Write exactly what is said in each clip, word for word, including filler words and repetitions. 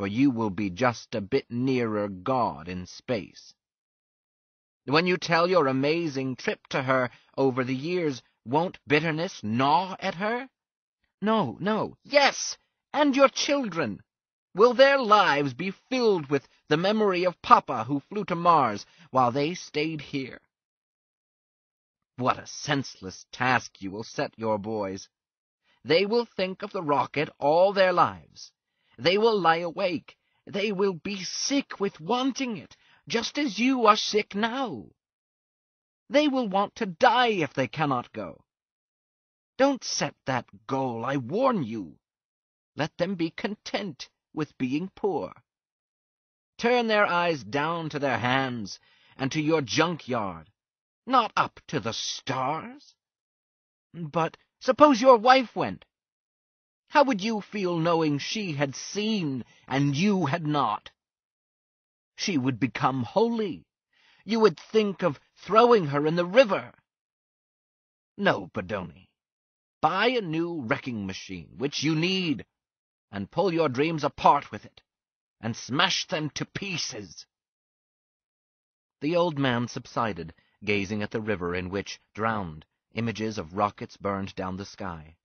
for you will be just a bit nearer God in space. When you tell your amazing trip to her over the years, won't bitterness gnaw at her? No, no, yes, and your children. Will their lives be filled with the memory of Papa who flew to Mars while they stayed here? What a senseless task you will set your boys. They will think of the rocket all their lives. They will lie awake. They will be sick with wanting it, just as you are sick now. They will want to die if they cannot go. Don't set that goal, I warn you. Let them be content with being poor. Turn their eyes down to their hands and to your junkyard, not up to the stars. But suppose your wife went. How would you feel knowing she had seen and you had not? She would become holy. You would think of throwing her in the river. No, Bodoni. Buy a new wrecking machine, which you need, and pull your dreams apart with it, and smash them to pieces. The old man subsided, gazing at the river in which, drowned, images of rockets burned down the sky.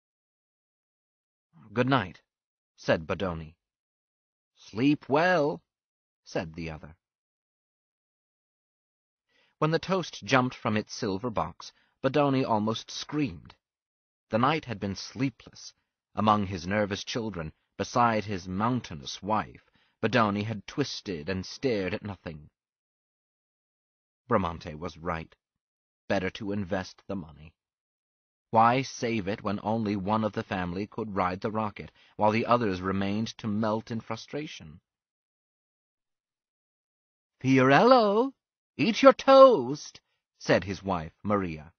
"Good night," said Bodoni. "Sleep well," said the other. When the toast jumped from its silver box, Bodoni almost screamed. The night had been sleepless. Among his nervous children, beside his mountainous wife, Bodoni had twisted and stared at nothing. Bramante was right. Better to invest the money. Why save it when only one of the family could ride the rocket, while the others remained to melt in frustration? "Fiorello, eat your toast," said his wife, Maria.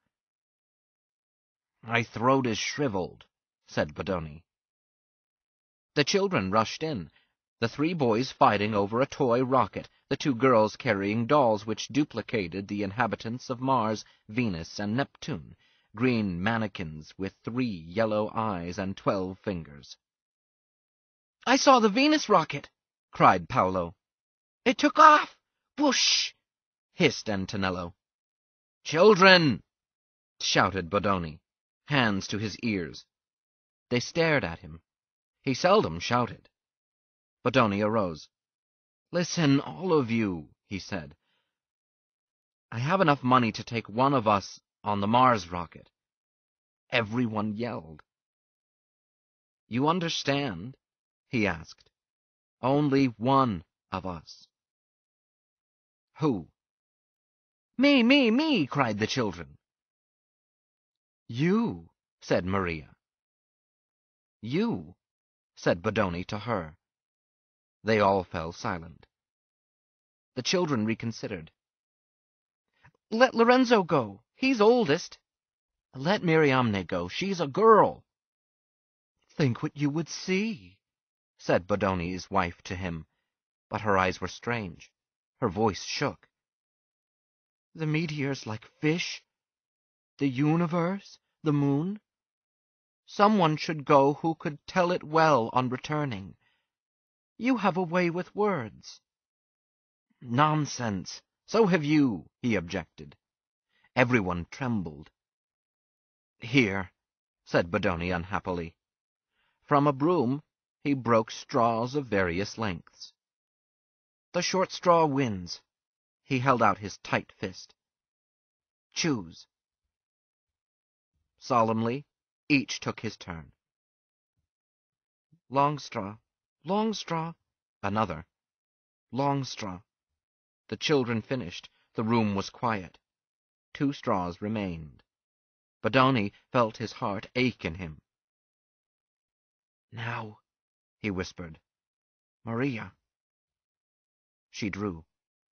"My throat is shriveled," said Bodoni. The children rushed in, the three boys fighting over a toy rocket, the two girls carrying dolls which duplicated the inhabitants of Mars, Venus, and Neptune, green mannequins with three yellow eyes and twelve fingers. "I saw the Venus rocket," cried Paolo. "It took off! Whoosh!" hissed Antonello. "Children!" shouted Bodoni, hands to his ears. They stared at him. He seldom shouted. Bodoni arose. "Listen, all of you," he said. "I have enough money to take one of us on the Mars rocket." Everyone yelled. "You understand?" he asked. "Only one of us." "Who?" "Me, me, me!" cried the children. "You," said Maria. "You," said Bodoni to her. They all fell silent. The children reconsidered. "Let Lorenzo go. He's oldest." "Let Mariamne go. She's a girl." "Think what you would see," said Bodoni's wife to him, but her eyes were strange. Her voice shook. "The meteors like fish, the universe, the moon. Someone should go who could tell it well on returning. You have a way with words." "Nonsense! So have you," he objected. Everyone trembled. "Here," said Bodoni unhappily. From a broom he broke straws of various lengths. "The short straw wins." He held out his tight fist. "Choose." Solemnly, each took his turn. "Long straw, long straw." Another. "Long straw." The children finished. The room was quiet. Two straws remained. Bodoni felt his heart ache in him. "Now," he whispered. "Maria." She drew.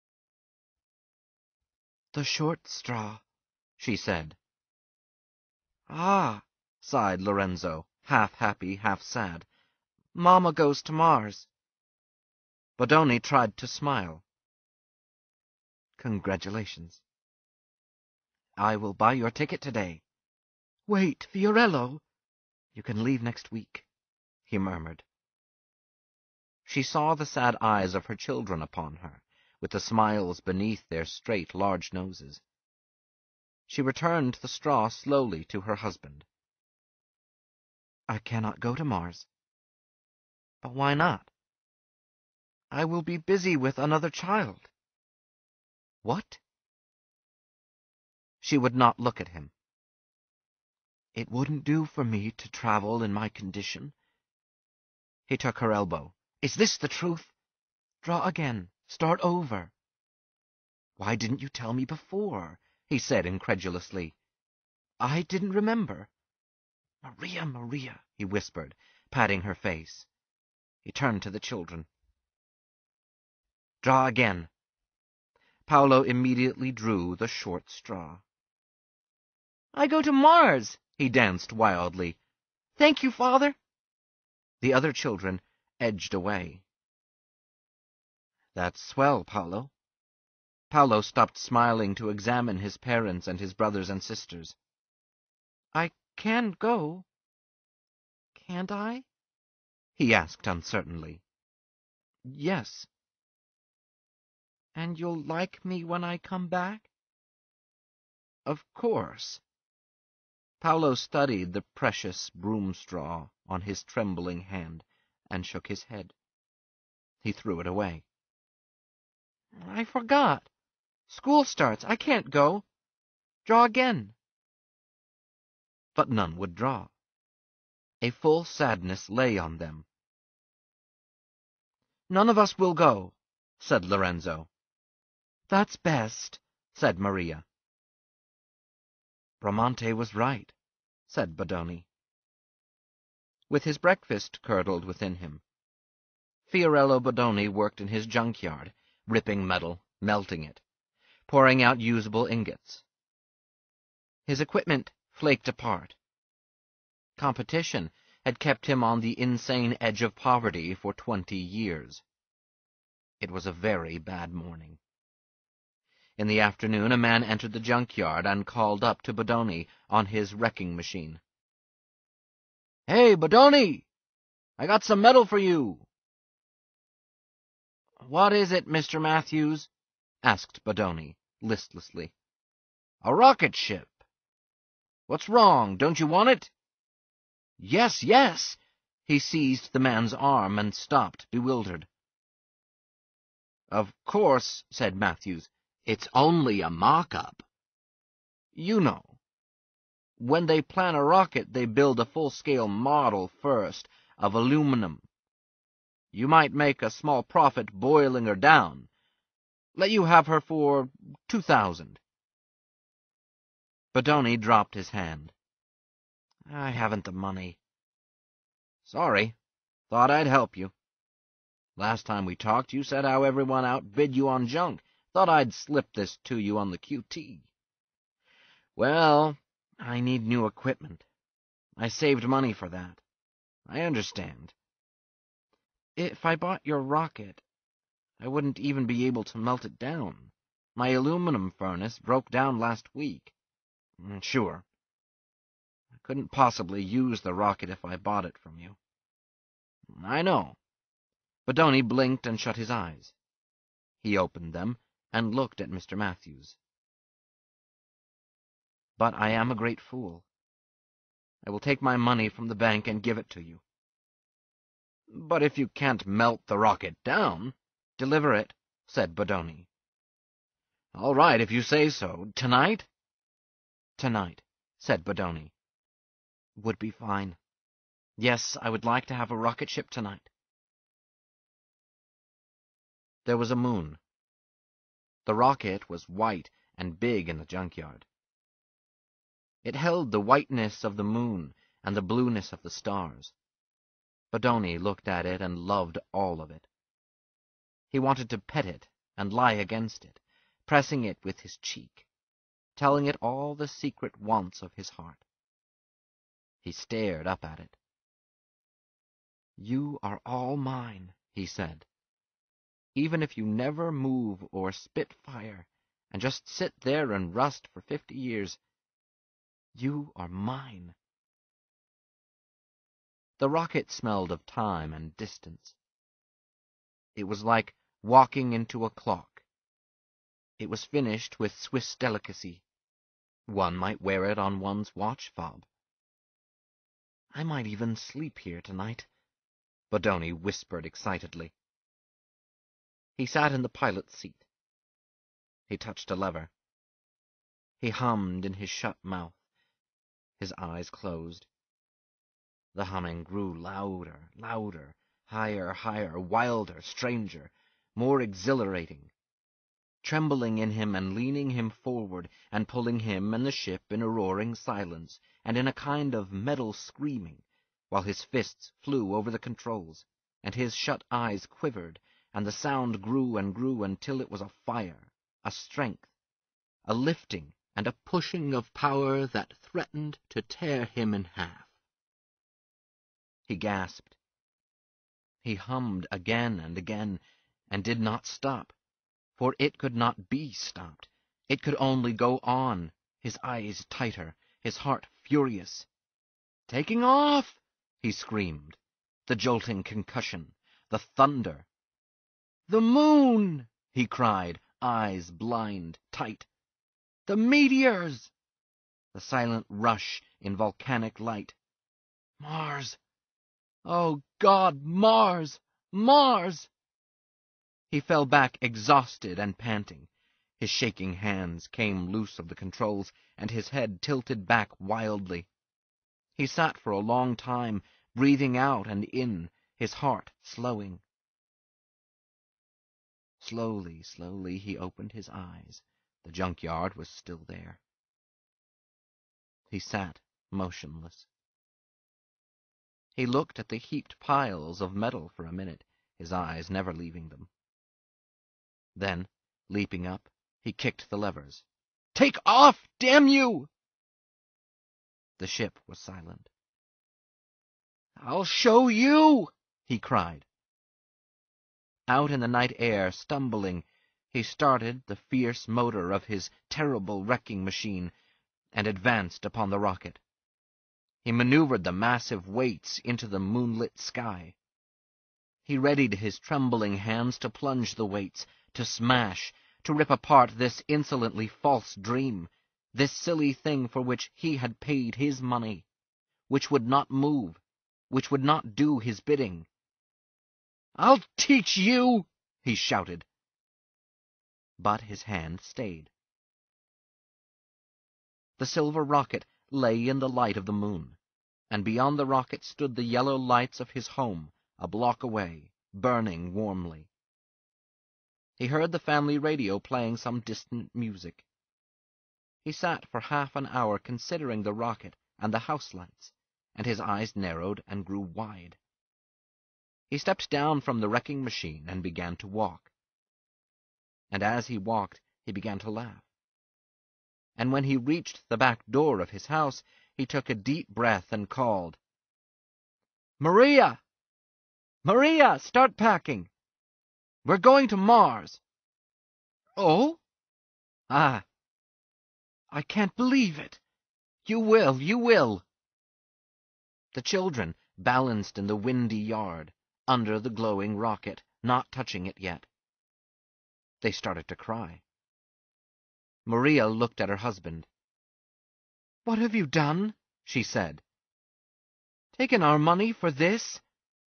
"The short straw," she said. "Ah," sighed Lorenzo, half happy, half sad. "Mamma goes to Mars." Bodoni tried to smile. "Congratulations." "I will buy your ticket today." "Wait, Fiorello." "You can leave next week," he murmured. She saw the sad eyes of her children upon her, with the smiles beneath their straight, large noses. She returned the straw slowly to her husband. "I cannot go to Mars." "But why not?" "I will be busy with another child." "What?" She would not look at him. "It wouldn't do for me to travel in my condition." He took her elbow. "Is this the truth? Draw again. Start over." "Why didn't you tell me before?" he said incredulously. "I didn't remember." "Maria, Maria," he whispered, patting her face. He turned to the children. "Draw again." Paolo immediately drew the short straw. "I go to Mars!" he danced wildly. "Thank you, Father." The other children edged away. "That's swell, Paolo." Paolo stopped smiling to examine his parents and his brothers and sisters. "I can go, can't I?" he asked uncertainly. "Yes." "And you'll like me when I come back?" "Of course." Paolo studied the precious broom straw on his trembling hand and shook his head. He threw it away. "I forgot. School starts. I can't go. Draw again." But none would draw. A full sadness lay on them. "None of us will go," said Lorenzo. "That's best," said Maria. "Bramante was right," said Bodoni. With his breakfast curdled within him, Fiorello Bodoni worked in his junkyard, ripping metal, melting it, pouring out usable ingots. His equipment flaked apart. Competition had kept him on the insane edge of poverty for twenty years. It was a very bad morning. In the afternoon a man entered the junkyard and called up to Bodoni on his wrecking machine. "Hey, Bodoni! I got some metal for you." "What is it, Mister Matthews?" asked Bodoni, listlessly. "A rocket ship." "What's wrong? Don't you want it?" "Yes, yes!" He seized the man's arm and stopped, bewildered. "Of course," said Matthews, "it's only a mock-up. You know. When they plan a rocket, they build a full-scale model first, of aluminum. You might make a small profit boiling her down. Let you have her for two thousand. Bodoni dropped his hand. "I haven't the money." "Sorry. Thought I'd help you. Last time we talked, you said how everyone outbid you on junk. Thought I'd slip this to you on the Q T. Well, I need new equipment. I saved money for that. I understand. If I bought your rocket, I wouldn't even be able to melt it down. My aluminum furnace broke down last week." "Sure. I couldn't possibly use the rocket if I bought it from you." "I know." Bodoni blinked and shut his eyes. He opened them and looked at Mister Matthews. "But I am a great fool. I will take my money from the bank and give it to you." "But if you can't melt the rocket down—" "Deliver it," said Bodoni. "All right, if you say so. Tonight?" "Tonight," said Bodoni. "Would be fine. Yes, I would like to have a rocket ship tonight." There was a moon. The rocket was white and big in the junkyard. It held the whiteness of the moon and the blueness of the stars. Bodoni looked at it and loved all of it. He wanted to pet it and lie against it, pressing it with his cheek, telling it all the secret wants of his heart. He stared up at it. "You are all mine," he said. "Even if you never move or spit fire, and just sit there and rust for fifty years, you are mine." The rocket smelled of time and distance. It was like walking into a clock. It was finished with Swiss delicacy. One might wear it on one's watch fob. I might even sleep here tonight, Bodoni whispered excitedly. He sat in the pilot's seat. He touched a lever. He hummed in his shut mouth. His eyes closed. The humming grew louder, louder, higher, higher, wilder, stranger, more exhilarating, trembling in him and leaning him forward and pulling him and the ship in a roaring silence and in a kind of metal screaming, while his fists flew over the controls, and his shut eyes quivered, and the sound grew and grew until it was a fire, a strength, a lifting and a pushing of power that threatened to tear him in half. He gasped. He hummed again and again, and did not stop, for it could not be stopped. It could only go on, his eyes tighter, his heart furious. "Taking off!" he screamed. The jolting concussion, the thunder. "The moon!" he cried, eyes blind, tight. "The meteors!" The silent rush in volcanic light. "Mars! Oh, God, Mars! Mars!" He fell back exhausted and panting. His shaking hands came loose of the controls, and his head tilted back wildly. He sat for a long time, breathing out and in, his heart slowing. Slowly, slowly he opened his eyes. The junkyard was still there. He sat motionless. He looked at the heaped piles of metal for a minute, his eyes never leaving them. Then, leaping up, he kicked the levers. "Take off, damn you!" The ship was silent. "I'll show you!" he cried. Out in the night air, stumbling, he started the fierce motor of his terrible wrecking machine and advanced upon the rocket. He maneuvered the massive weights into the moonlit sky. He readied his trembling hands to plunge the weights, to smash, to rip apart this insolently false dream, this silly thing for which he had paid his money, which would not move, which would not do his bidding. "I'll teach you!" he shouted. But his hand stayed. The silver rocket lay in the light of the moon, and beyond the rocket stood the yellow lights of his home, a block away, burning warmly. He heard the family radio playing some distant music. He sat for half an hour considering the rocket and the house lights, and his eyes narrowed and grew wide. He stepped down from the wrecking machine and began to walk. And as he walked, he began to laugh. And when he reached the back door of his house, he took a deep breath and called, "Maria! Maria, start packing! We're going to Mars." "Oh? Ah, I can't believe it. You will, you will." The children balanced in the windy yard, under the glowing rocket, not touching it yet. They started to cry. Maria looked at her husband. "What have you done?" she said. "Taken our money for this?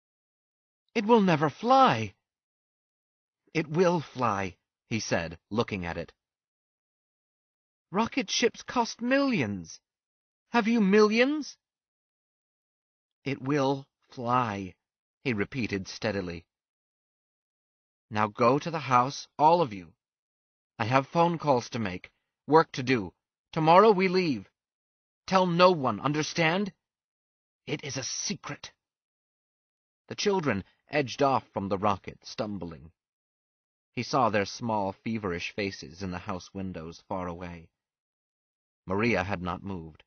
It will never fly." "It will fly," he said, looking at it. "Rocket ships cost millions. Have you millions?" "It will fly," he repeated steadily. "Now go to the house, all of you. I have phone calls to make, work to do. Tomorrow we leave. Tell no one, understand? It is a secret." The children edged off from the rocket, stumbling. He saw their small, feverish faces in the house windows far away. Maria had not moved.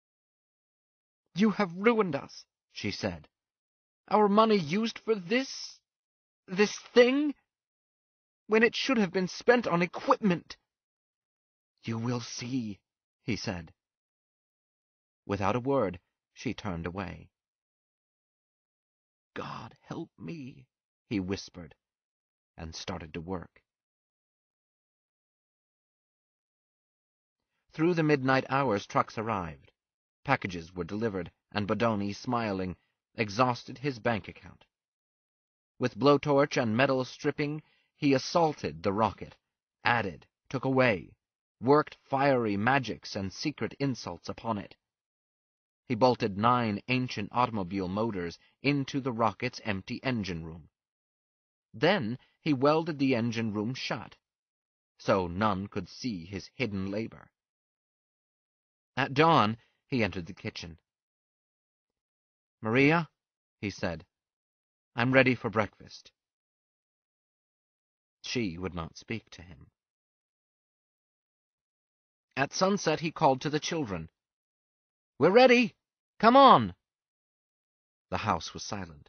"You have ruined us," she said. "Our money used for this... this thing, when it should have been spent on equipment." "You will see," he said. Without a word, she turned away. "God help me," he whispered. and started to work. Through the midnight hours trucks arrived. Packages were delivered, and Bodoni, smiling, exhausted his bank account. With blowtorch and metal stripping, he assaulted the rocket, added, took away, worked fiery magics and secret insults upon it. He bolted nine ancient automobile motors into the rocket's empty engine room. Then he welded the engine room shut, so none could see his hidden labor. At dawn, he entered the kitchen. "Maria," he said, "I'm ready for breakfast." She would not speak to him. At sunset he called to the children. "We're ready! Come on!" The house was silent.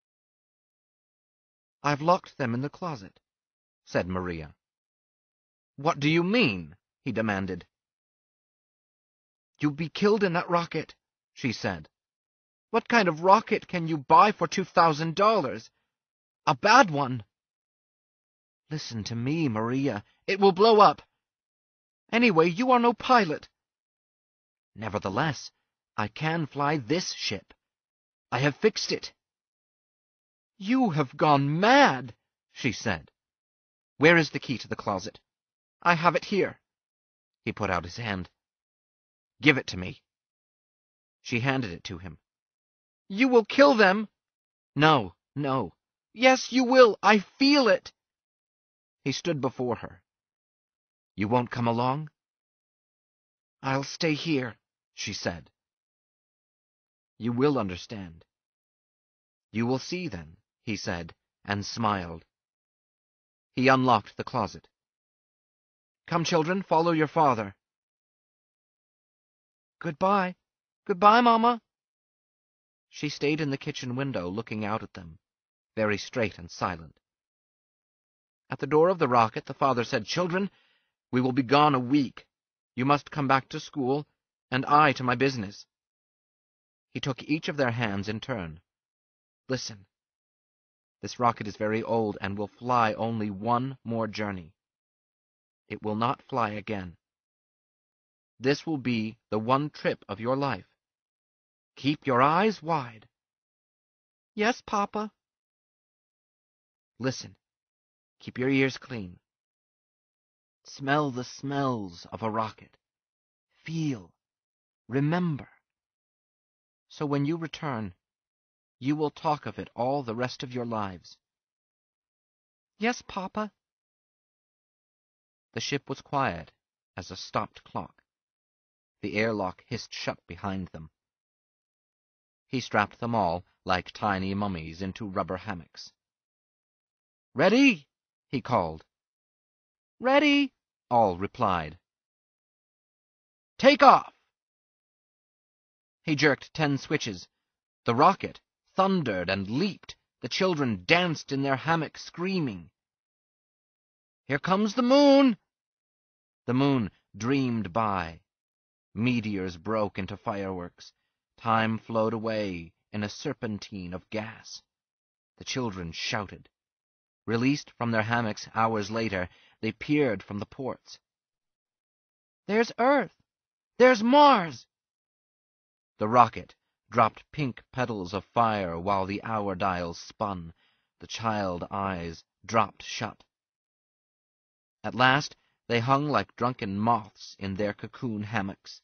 "I've locked them in the closet," said Maria. "What do you mean?" he demanded. "You'll be killed in that rocket," she said. "What kind of rocket can you buy for two thousand dollars? A bad one." "Listen to me, Maria. It will blow up. Anyway, you are no pilot." "Nevertheless, I can fly this ship. I have fixed it." "You have gone mad," she said. "Where is the key to the closet?" "I have it here." He put out his hand. "Give it to me." She handed it to him. "You will kill them." "No, no." "Yes, you will. I feel it." He stood before her. "You won't come along?" "I'll stay here," she said. "You will understand." "You will see, then," he said, and smiled. He unlocked the closet. "Come, children, follow your father." "Goodbye. Goodbye, Mama." She stayed in the kitchen window, looking out at them, very straight and silent. At the door of the rocket, the father said, "Children, we will be gone a week. You must come back to school, and I to my business." He took each of their hands in turn. "Listen. This rocket is very old and will fly only one more journey. It will not fly again. This will be the one trip of your life. Keep your eyes wide." "Yes, Papa." "Listen. Keep your ears clean. Smell the smells of a rocket. Feel. Remember. So when you return, you will talk of it all the rest of your lives." "Yes, Papa." The ship was quiet as a stopped clock. The airlock hissed shut behind them. He strapped them all, like tiny mummies, into rubber hammocks. "Ready?" he called. "Ready," all replied. "Take off!" He jerked ten switches. The rocket thundered and leaped. The children danced in their hammocks, screaming. "Here comes the moon!" The moon dreamed by. Meteors broke into fireworks. Time flowed away in a serpentine of gas. The children shouted. Released from their hammocks hours later, they peered from the ports. "There's Earth! There's Mars!" The rocket dropped pink petals of fire while the hour dials spun. The child eyes dropped shut. At last they hung like drunken moths in their cocoon hammocks.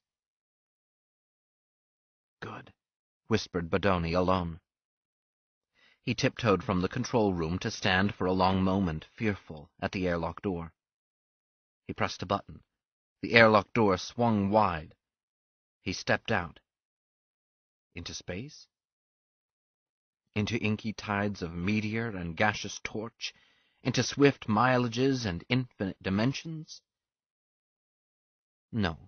"Good," whispered Bodoni alone. He tiptoed from the control room to stand for a long moment, fearful, at the airlock door. He pressed a button. The airlock door swung wide. He stepped out. Into space? Into inky tides of meteor and gaseous torch? Into swift mileages and infinite dimensions? No.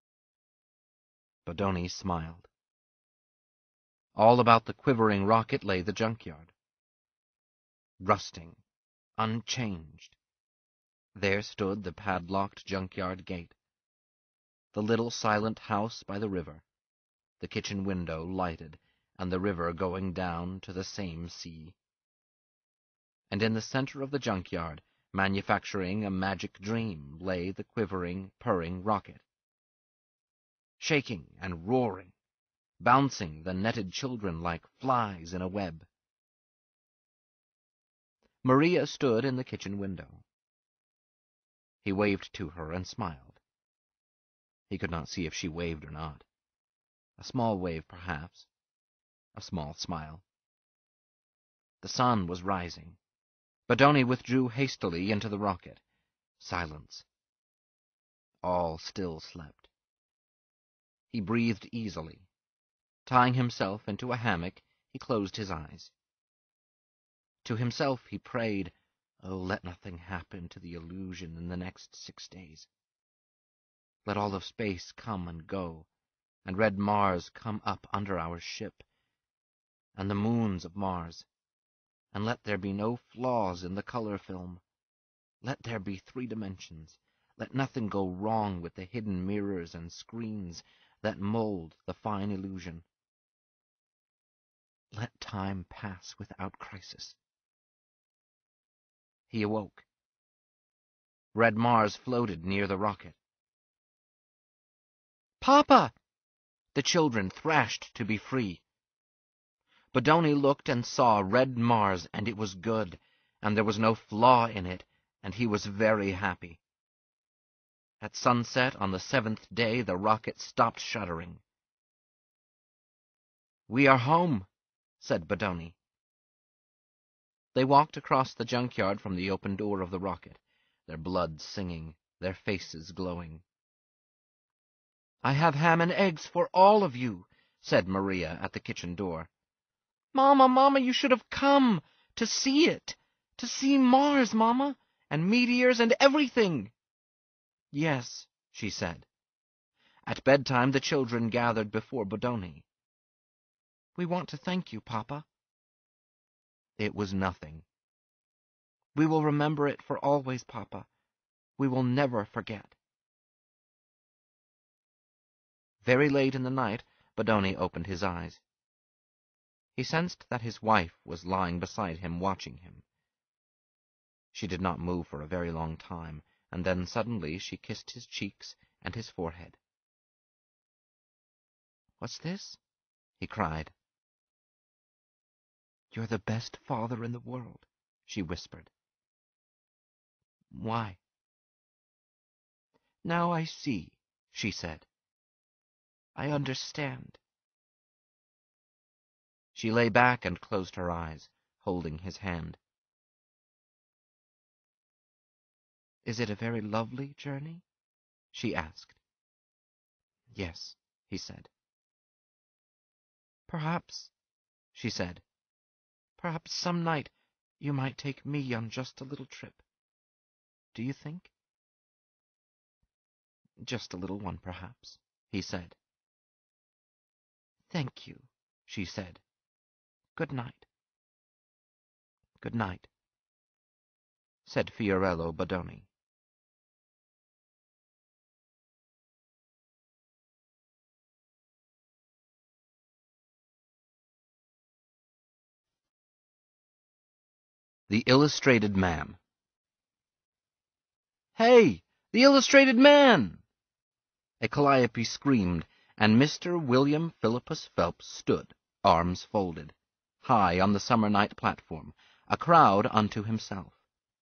Bodoni smiled. All about the quivering rocket lay the junkyard. Rusting, unchanged. There stood the padlocked junkyard gate. The little silent house by the river, the kitchen window lighted, and the river going down to the same sea. and in the center of the junkyard, manufacturing a magic dream, lay the quivering, purring rocket. Shaking and roaring, bouncing the netted children like flies in a web. Maria stood in the kitchen window. He waved to her and smiled. He could not see if she waved or not. A small wave, perhaps. A small smile. The sun was rising. Bodoni withdrew hastily into the rocket. Silence. All still slept. He breathed easily. Tying himself into a hammock, he closed his eyes. To himself he prayed, "Oh, let nothing happen to the illusion in the next six days. Let all of space come and go, and red Mars come up under our ship, and the moons of Mars, and let there be no flaws in the color film. Let there be three dimensions. Let nothing go wrong with the hidden mirrors and screens that mold the fine illusion. Let time pass without crisis." He awoke. Red Mars floated near the rocket. "Papa!" The children thrashed to be free. Bodoni looked and saw red Mars, and it was good, and there was no flaw in it, and he was very happy. At sunset on the seventh day the rocket stopped shuddering. "We are home," said Bodoni. They walked across the junkyard from the open door of the rocket, their blood singing, their faces glowing. "I have ham and eggs for all of you," said Maria at the kitchen door. "Mamma, Mamma, you should have come to see it, to see Mars, Mamma, and meteors and everything." "Yes," she said. At bedtime the children gathered before Bodoni. "We want to thank you, Papa." It was nothing. "We will remember it for always, Papa. We will never forget." Very late in the night, Bodoni opened his eyes. He sensed that his wife was lying beside him, watching him. She did not move for a very long time, and then suddenly she kissed his cheeks and his forehead. "What's this?" he cried. "You're the best father in the world," she whispered. "Why?" "Now I see," she said. "I understand." She lay back and closed her eyes, holding his hand. "Is it a very lovely journey?" she asked. "Yes," he said. "Perhaps," she said, "perhaps some night you might take me on just a little trip. Do you think?" "Just a little one, perhaps," he said. "Thank you," she said. "Good night." "Good night," said Fiorello Bodoni. The Illustrated Man. "Hey, the Illustrated Man!" a calliope screamed, and Mister William Philippus Phelps stood, arms folded, high on the summer night platform, a crowd unto himself.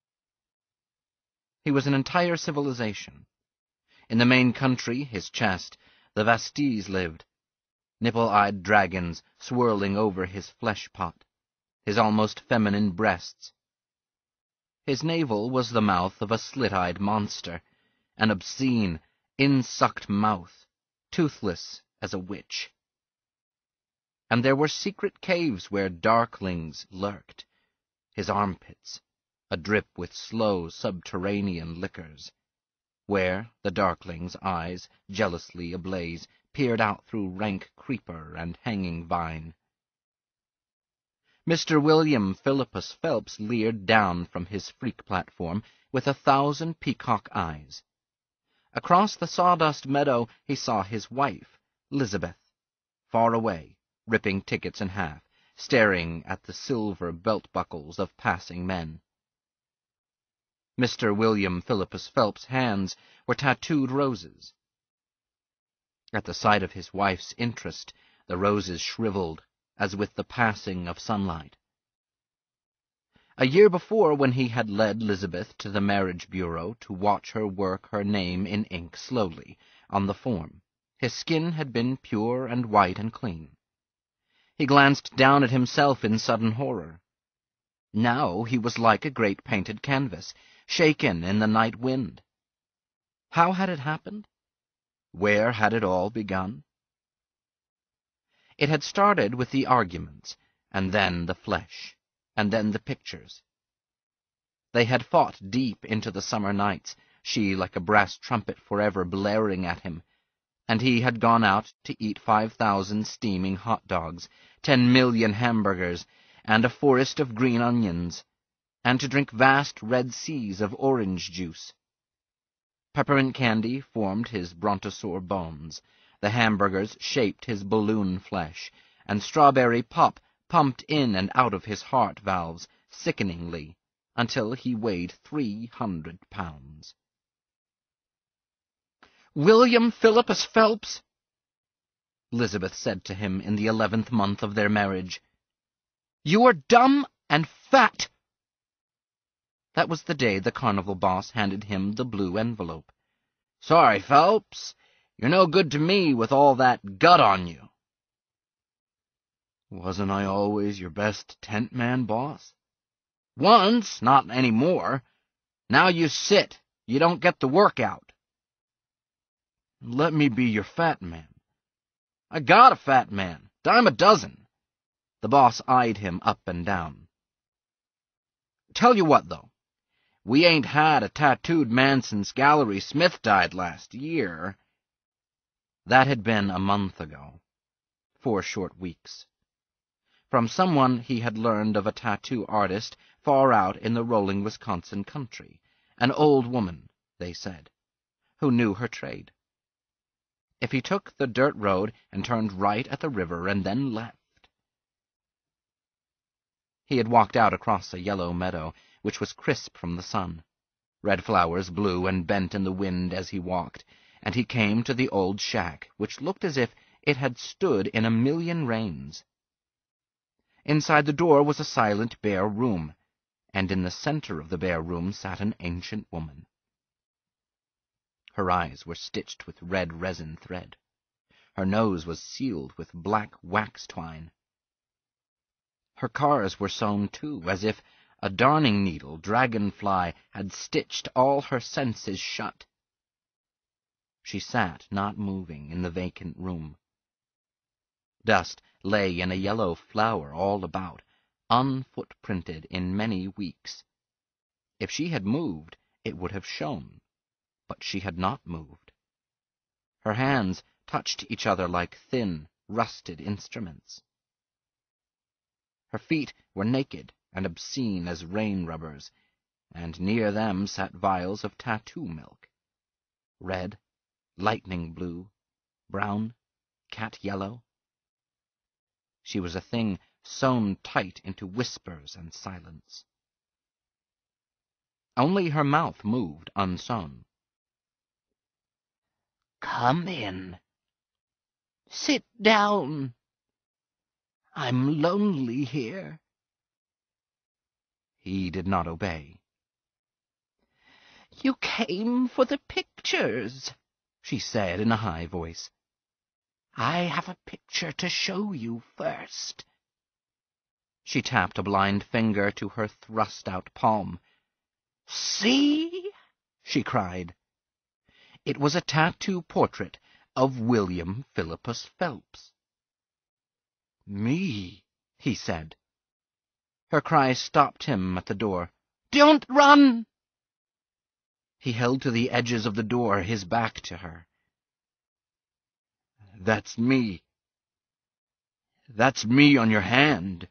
He was an entire civilization. In the main country, his chest, the Vasties lived, nipple-eyed dragons swirling over his flesh-pot, his almost feminine breasts. His navel was the mouth of a slit-eyed monster, an obscene, in-sucked mouth, toothless as a witch. And there were secret caves where darklings lurked, his armpits, adrip with slow subterranean liquors, where the darkling's eyes, jealously ablaze, peered out through rank creeper and hanging vine. Mister William Philippus Phelps leered down from his freak platform with a thousand peacock eyes. Across the sawdust meadow he saw his wife, Lizabeth, far away, ripping tickets in half, staring at the silver belt-buckles of passing men. Mister William Philippus Phelps's hands were tattooed roses. At the sight of his wife's interest, the roses shriveled, as with the passing of sunlight. A year before, when he had led Lizabeth to the marriage bureau to watch her work her name in ink slowly on the form, his skin had been pure and white and clean. He glanced down at himself in sudden horror. Now he was like a great painted canvas, shaken in the night wind. How had it happened? Where had it all begun? It had started with the arguments, and then the flesh, and then the pictures. They had fought deep into the summer nights, she like a brass trumpet forever blaring at him, and he had gone out to eat five thousand steaming hot dogs, ten million hamburgers, and a forest of green onions, and to drink vast red seas of orange juice. Peppermint candy formed his brontosaur bones, the hamburgers shaped his balloon flesh, and strawberry pop pumped in and out of his heart valves sickeningly, until he weighed three hundred pounds. "William Philippus Phelps," Lizabeth said to him in the eleventh month of their marriage, "you are dumb and fat." That was the day the carnival boss handed him the blue envelope. "Sorry, Phelps. You're no good to me with all that gut on you." "Wasn't I always your best tent man, boss?" "Once, not any more. Now you sit. You don't get the work out." "Let me be your fat man." "I got a fat man. Dime a dozen." The boss eyed him up and down. "Tell you what, though. We ain't had a tattooed man since Gallery Smith died last year." That had been a month ago. Four short weeks. From someone he had learned of a tattoo artist far out in the rolling Wisconsin country, an old woman, they said, who knew her trade. If he took the dirt road and turned right at the river and then left. He had walked out across a yellow meadow, which was crisp from the sun. Red flowers blew and bent in the wind as he walked, and he came to the old shack, which looked as if it had stood in a million rains. Inside the door was a silent, bare room, and in the center of the bare room sat an ancient woman. Her eyes were stitched with red resin thread. Her nose was sealed with black wax twine. Her cars were sewn, too, as if a darning-needle dragonfly had stitched all her senses shut. She sat, not moving, in the vacant room. Dust lay in a yellow flower all about, unfootprinted in many weeks. If she had moved, it would have shown, but she had not moved. Her hands touched each other like thin, rusted instruments. Her feet were naked and obscene as rain-rubbers, and near them sat vials of tattoo milk. Red, lightning blue, brown, cat yellow. She was a thing sewn tight into whispers and silence. Only her mouth moved unsewn. "Come in. Sit down. I'm lonely here." He did not obey. "You came for the pictures," she said in a high voice. "I have a picture to show you first." She tapped a blind finger to her thrust-out palm. "See?" she cried. It was a tattoo portrait of William Philippus Phelps. "Me," he said. Her cry stopped him at the door. "Don't run!" He held to the edges of the door, his back to her. "That's me. That's me on your hand."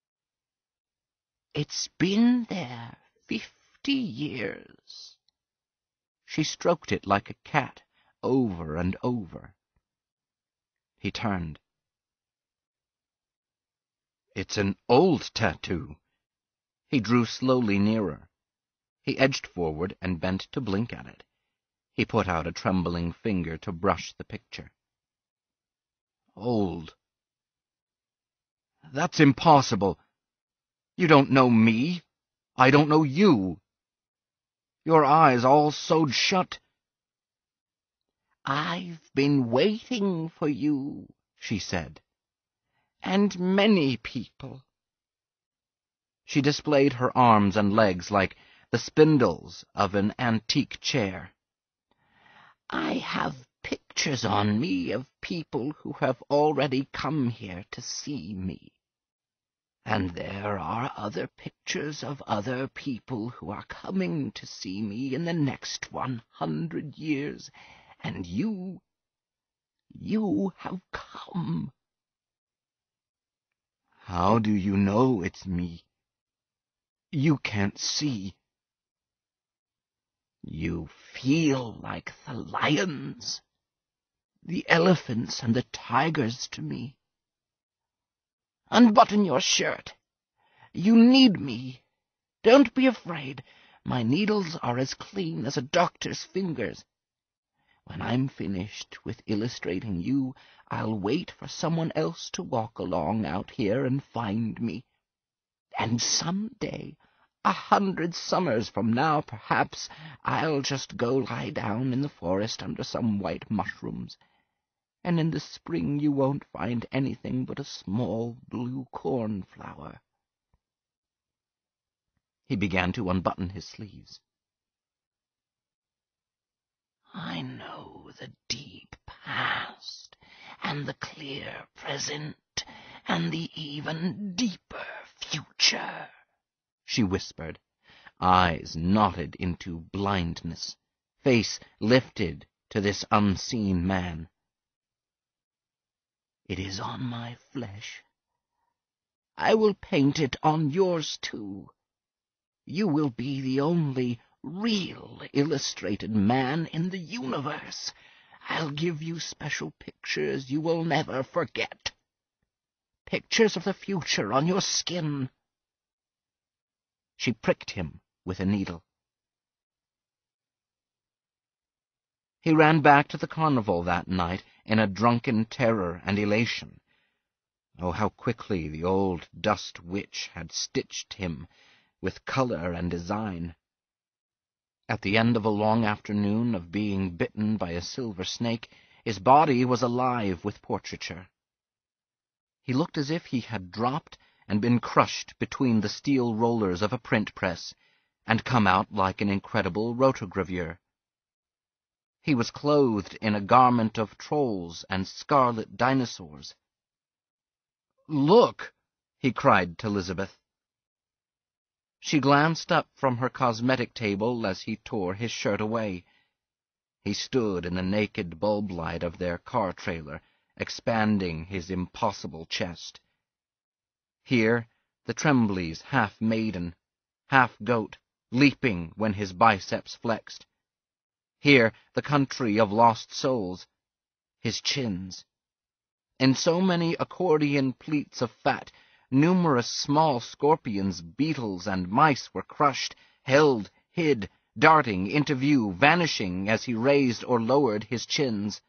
"It's been there fifty years." She stroked it like a cat, over and over. He turned. It's an old tattoo. He drew slowly nearer. He edged forward and bent to blink at it. He put out a trembling finger to brush the picture. Old. That's impossible. You don't know me. I don't know you. Your eyes all sewed shut. I've been waiting for you, she said, and many people. She displayed her arms and legs like the spindles of an antique chair. I have pictures on me of people who have already come here to see me. And there are other pictures of other people who are coming to see me in the next one hundred years, and you, you have come. How do you know it's me? You can't see. You feel like the lions, the elephants and the tigers to me. Unbutton your shirt. You need me. Don't be afraid. My needles are as clean as a doctor's fingers. When I'm finished with illustrating you, I'll wait for someone else to walk along out here and find me. And some day, a hundred summers from now, perhaps, I'll just go lie down in the forest under some white mushrooms. And in the spring you won't find anything but a small blue cornflower. He began to unbutton his sleeves. I know the deep past, and the clear present, and the even deeper future, she whispered, eyes knotted into blindness, face lifted to this unseen man. It is on my flesh. I will paint it on yours, too. You will be the only real illustrated man in the universe. I'll give you special pictures you will never forget. Pictures of the future on your skin. She pricked him with a needle. He ran back to the carnival that night in a drunken terror and elation. Oh, how quickly the old dust witch had stitched him with color and design. At the end of a long afternoon of being bitten by a silver snake, his body was alive with portraiture. He looked as if he had dropped and been crushed between the steel rollers of a print press, and come out like an incredible rotogravure. He was clothed in a garment of trolls and scarlet dinosaurs. "Look!" he cried to Elizabeth. She glanced up from her cosmetic table as he tore his shirt away. He stood in the naked bulb light of their car trailer, expanding his impossible chest. Here, the Trembleys, half maiden, half goat, leaping when his biceps flexed. Here, the country of lost souls, his chins. In so many accordion pleats of fat, numerous small scorpions, beetles, and mice were crushed, held, hid, darting into view, vanishing as he raised or lowered his chins.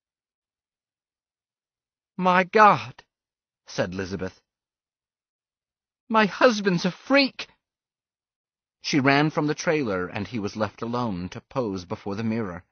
"My God," said Elizabeth. "My husband's a freak!" She ran from the trailer, and he was left alone to pose before the mirror.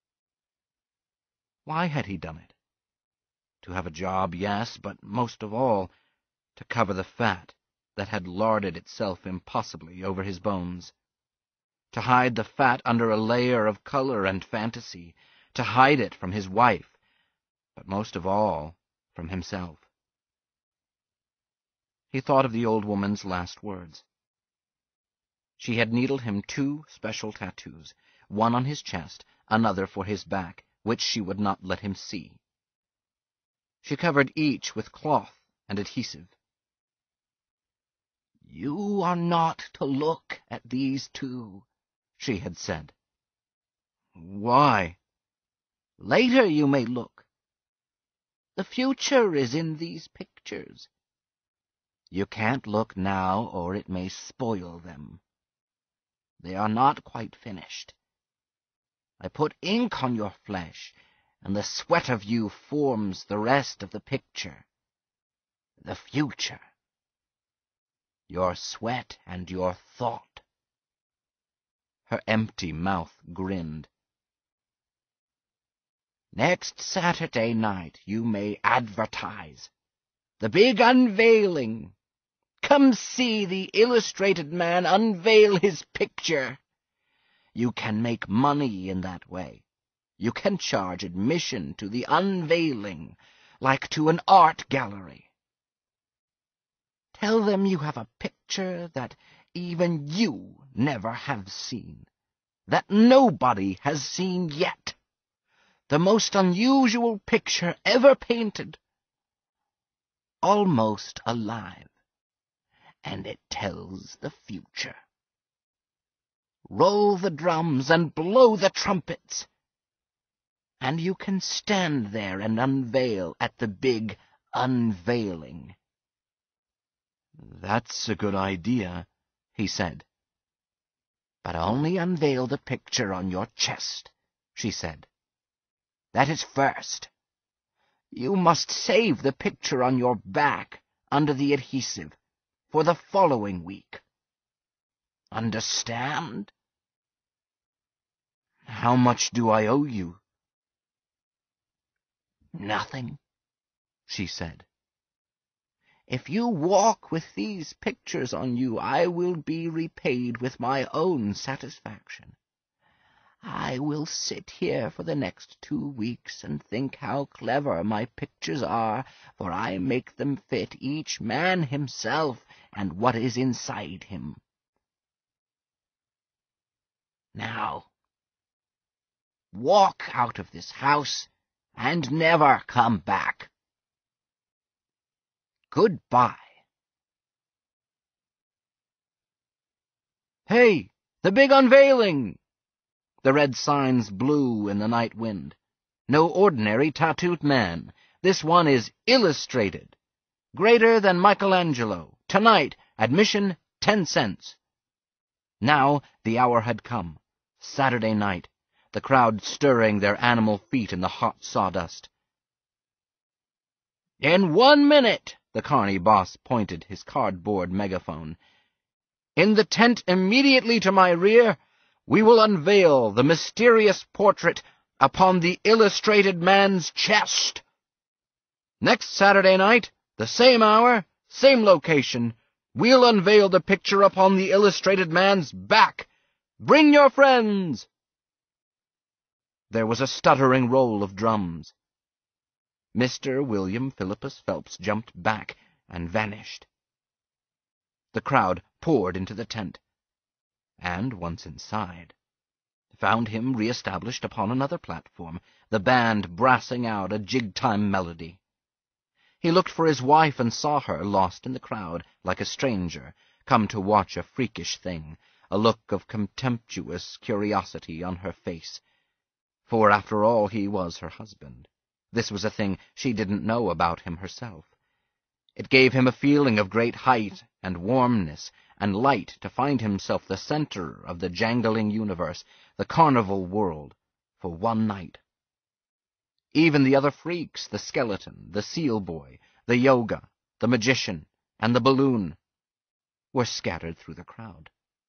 Why had he done it? To have a job, yes, but most of all, to cover the fat that had larded itself impossibly over his bones. To hide the fat under a layer of color and fantasy, to hide it from his wife, but most of all from himself. He thought of the old woman's last words. She had needled him two special tattoos, one on his chest, another for his back, which she would not let him see. She covered each with cloth and adhesive. "You are not to look at these two," she had said. "Why?" "Later you may look. The future is in these pictures. You can't look now, or it may spoil them. They are not quite finished. I put ink on your flesh, and the sweat of you forms the rest of the picture. The future. Your sweat and your thought. Her empty mouth grinned. Next Saturday night you may advertise. The big unveiling. Come see the illustrated man unveil his picture. You can make money in that way. You can charge admission to the unveiling, like to an art gallery. Tell them you have a picture that even you never have seen, that nobody has seen yet. The most unusual picture ever painted. Almost alive. And it tells the future. Roll the drums and blow the trumpets, and you can stand there and unveil at the big unveiling. That's a good idea, he said. But only unveil the picture on your chest, she said. That is first. You must save the picture on your back under the adhesive for the following week. Understand? How much do I owe you? Nothing, she said. If you walk with these pictures on you, I will be repaid with my own satisfaction. I will sit here for the next two weeks and think how clever my pictures are, for I make them fit each man himself and what is inside him. Now, walk out of this house and never come back. Goodbye. Hey, the big unveiling! The red signs blew in the night wind. No ordinary tattooed man. This one is illustrated. Greater than Michelangelo. Tonight, admission ten cents. Now the hour had come. Saturday night. The crowd stirring their animal feet in the hot sawdust. In one minute, the carny boss pointed his cardboard megaphone. In the tent immediately to my rear, we will unveil the mysterious portrait upon the illustrated man's chest. Next Saturday night, the same hour, same location, we'll unveil the picture upon the illustrated man's back. Bring your friends! There was a stuttering roll of drums. Mister William Philippus Phelps jumped back and vanished. The crowd poured into the tent, and, once inside, found him re-established upon another platform, the band brassing out a jig-time melody. He looked for his wife and saw her lost in the crowd, like a stranger, come to watch a freakish thing, a look of contemptuous curiosity on her face. For, after all, he was her husband. This was a thing she didn't know about him herself. It gave him a feeling of great height and warmness and light to find himself the center of the jangling universe, the carnival world, for one night. Even the other freaks, the skeleton, the seal boy, the yoga, the magician, and the balloon, were scattered through the crowd.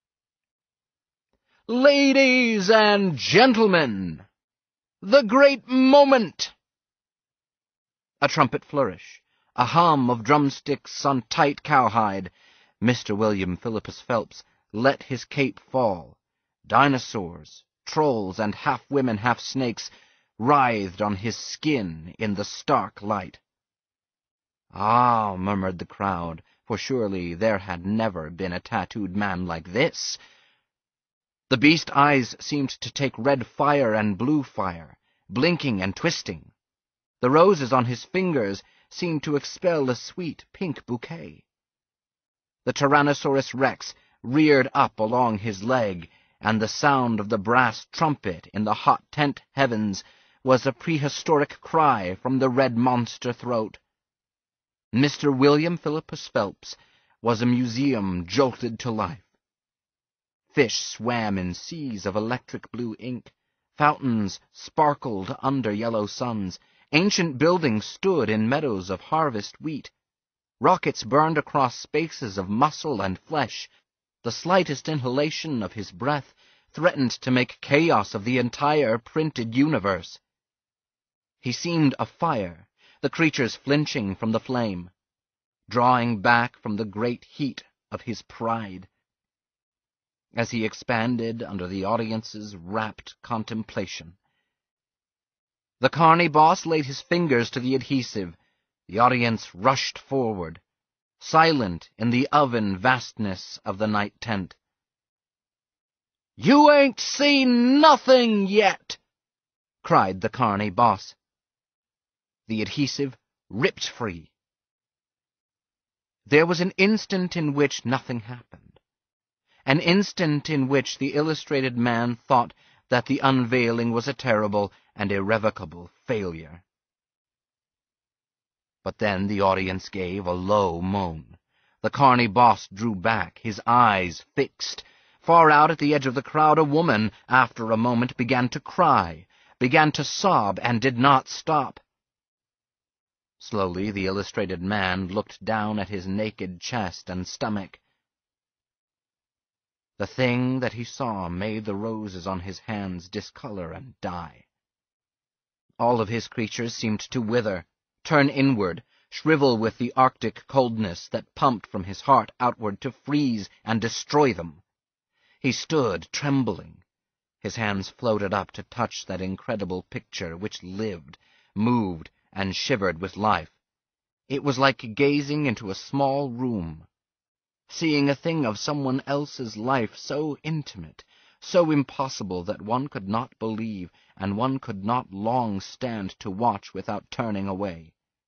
Ladies and gentlemen, the great moment! A trumpet flourish, a hum of drumsticks on tight cowhide. Mister William Philippus Phelps let his cape fall. Dinosaurs, trolls, and half-women, half-snakes writhed on his skin in the stark light. Ah, murmured the crowd, for surely there had never been a tattooed man like this. The beast eyes seemed to take red fire and blue fire, blinking and twisting. The roses on his fingers seemed to expel a sweet pink bouquet. The Tyrannosaurus Rex reared up along his leg, and the sound of the brass trumpet in the hot tent heavens was a prehistoric cry from the red monster throat. Mister William Philippus Phelps was a museum jolted to life. Fish swam in seas of electric blue ink. Fountains sparkled under yellow suns. Ancient buildings stood in meadows of harvest wheat. Rockets burned across spaces of muscle and flesh. The slightest inhalation of his breath threatened to make chaos of the entire printed universe. He seemed a fire, the creatures flinching from the flame, drawing back from the great heat of his pride. As he expanded under the audience's rapt contemplation, the carny boss laid his fingers to the adhesive. The audience rushed forward, silent in the oven vastness of the night tent. "You ain't seen nothing yet!" cried the carny boss. The adhesive ripped free. There was an instant in which nothing happened, an instant in which the illustrated man thought that the unveiling was a terrible and irrevocable failure. But then the audience gave a low moan. The carny boss drew back, his eyes fixed. Far out at the edge of the crowd, a woman, after a moment, began to cry, began to sob, and did not stop. Slowly the illustrated man looked down at his naked chest and stomach. The thing that he saw made the roses on his hands discolor and die. All of his creatures seemed to wither, turn inward, shrivel with the arctic coldness that pumped from his heart outward to freeze and destroy them. He stood, trembling. His hands floated up to touch that incredible picture which lived, moved, and shivered with life. It was like gazing into a small room, seeing a thing of someone else's life so intimate, so impossible that one could not believe, and one could not long stand to watch without turning away.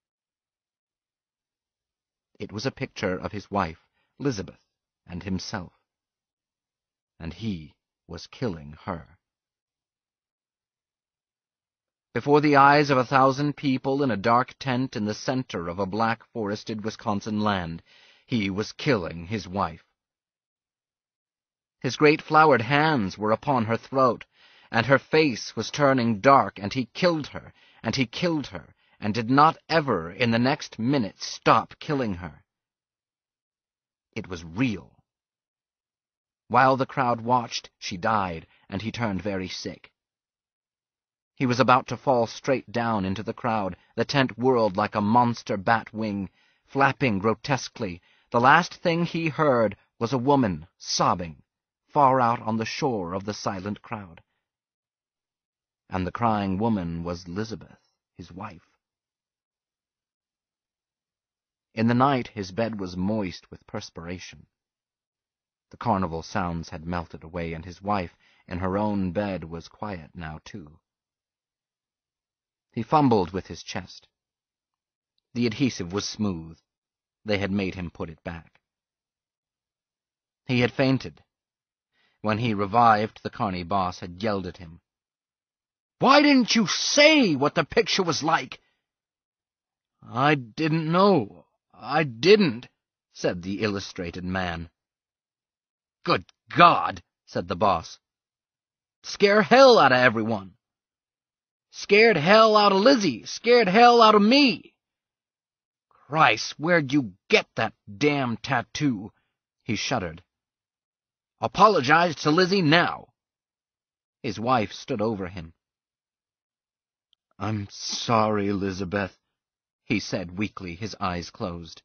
It was a picture of his wife, Elizabeth, and himself. And he was killing her. Before the eyes of a thousand people in a dark tent in the center of a black-forested Wisconsin land, he was killing his wife. His great flowered hands were upon her throat, and her face was turning dark, and he killed her, and he killed her, and did not ever in the next minute stop killing her. It was real. While the crowd watched, she died, and he turned very sick. He was about to fall straight down into the crowd. The tent whirled like a monster bat wing, flapping grotesquely. The last thing he heard was a woman sobbing, far out on the shore of the silent crowd. And the crying woman was Elizabeth, his wife. In the night his bed was moist with perspiration. The carnival sounds had melted away, and his wife, in her own bed, was quiet now, too. He fumbled with his chest. The adhesive was smooth. They had made him put it back. He had fainted. When he revived, the carny boss had yelled at him. "Why didn't you say what the picture was like?" "I didn't know. I didn't," said the illustrated man. "Good God," said the boss. "Scare hell out of everyone. Scared hell out of Lizzie. Scared hell out of me. Christ, where'd you get that damn tattoo?" He shuddered. "Apologize to Lizzie now." His wife stood over him. "I'm sorry, Elizabeth," he said weakly, his eyes closed.